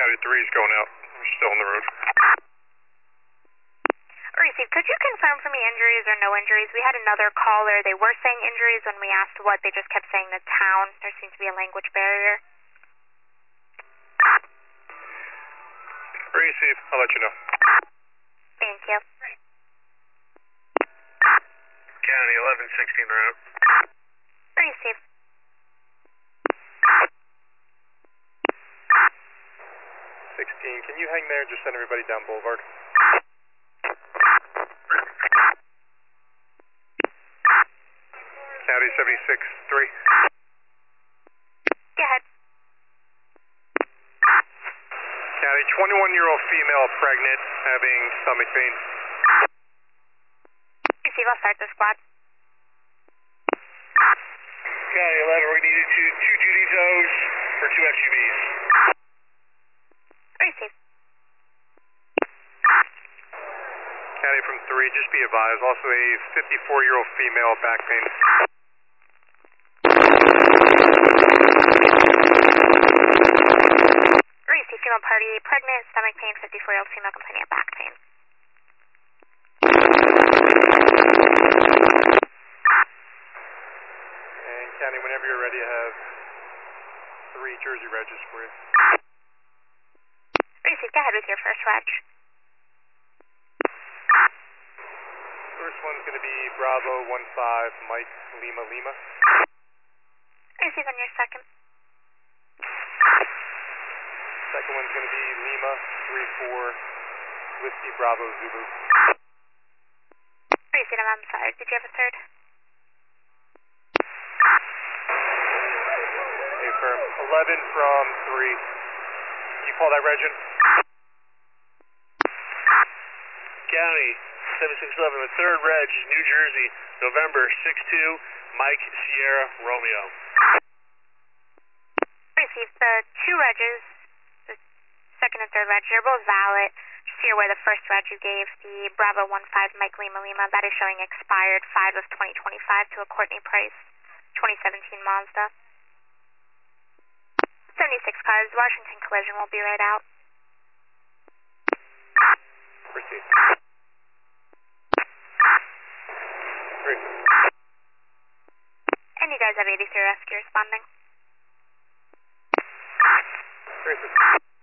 County 3 is going out. We're still on the road. Receive. Could you confirm for me injuries or no injuries? We had another caller. They were saying injuries when we asked what. They just kept saying the town. There seems to be a language barrier. Receive. I'll let you know. Thank you. County 1116 route. Receive. 16, can you hang there and just send everybody down Boulevard? County 76-3. Go ahead. County 21-year-old female pregnant having stomach pain. Receive. I'll start the squad. County 11, we needed two duty tows for 2 SUVs. Receive. County from 3, just be advised, also a 54-year-old female back pain. Receive. Female party, pregnant, stomach pain, 54-year-old female complaining of back pain. And County, whenever you're ready, I have 3 Jersey Regs for you. Receive. Go ahead with your first reg. First one's going to be Bravo 15 Mike Lima Lima. Receive on your second. Second one's going to be Lima 34 Whiskey Bravo Zulu. Receive. I'm sorry. Did you have a third? Hey, firm. 11 from 3. Can you call that Regin? County 7611, the third reg, New Jersey, November 62, Mike Sierra Romeo. Receive. The 2 regs, the second and third reg, they're both valid. Just here where the first reg you gave, the Bravo 15 Mike Lima Lima, that is showing expired 5 of 2025 to a Courtney Price 2017 Mazda. 76 cars, Washington Collision will be right out. Proceed. Great. And you guys have 83 rescue responding. Great.